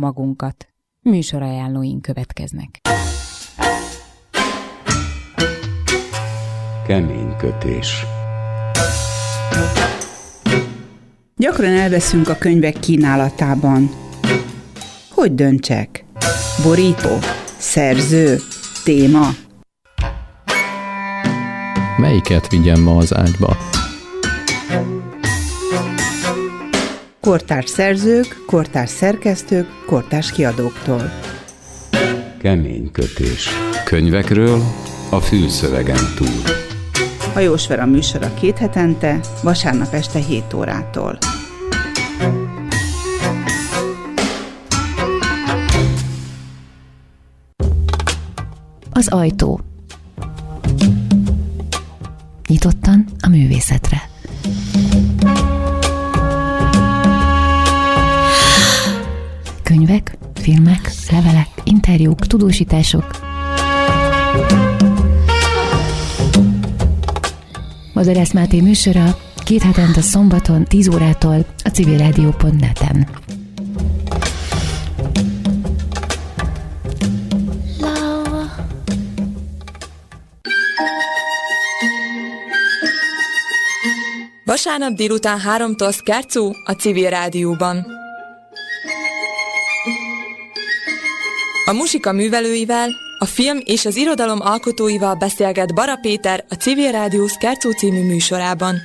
magunkat. Műsorajánlóink következnek. Kemény kötés. Gyakran elveszünk a könyvek kínálatában. Hogy döntsek? Borító? Szerző? Téma? Melyiket vigyem ma az ágyba? Kortárs szerzők, kortárs szerkesztők, kortárs kiadóktól. Kemény kötés. Könyvekről a fülszövegen túl. Hajós Vera műsora 2 hetente, vasárnap este 7 órától. Az ajtó. Nyitottan a művészetre. Könyvek, filmek, levelek, interjúk, tudósítások. Bozorász Máté műsora 2 hetente szombaton 10 órától a civilradio.net-en. Vasárnap délután 3-tól Szkárcú a Civil Rádióban. A muzsika művelőivel, a film és az irodalom alkotóival beszélget Bara Péter a Civil Rádió Szkárcú című műsorában.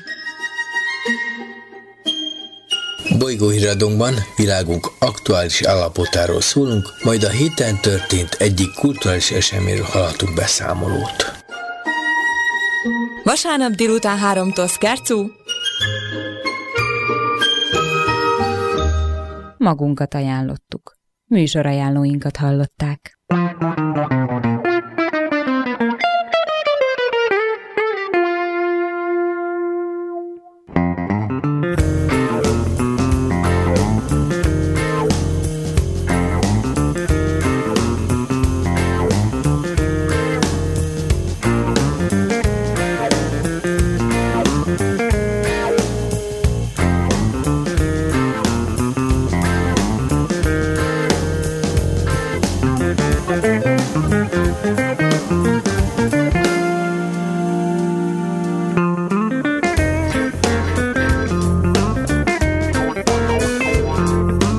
Bolygóhíradónkban világunk aktuális állapotáról szólunk, majd a héten történt egyik kulturális eseményről hallhatunk beszámolót. Vasárnap délután 3-tól Szkárcú. Magunkat ajánlottuk. Műsorajánlóinkat hallották.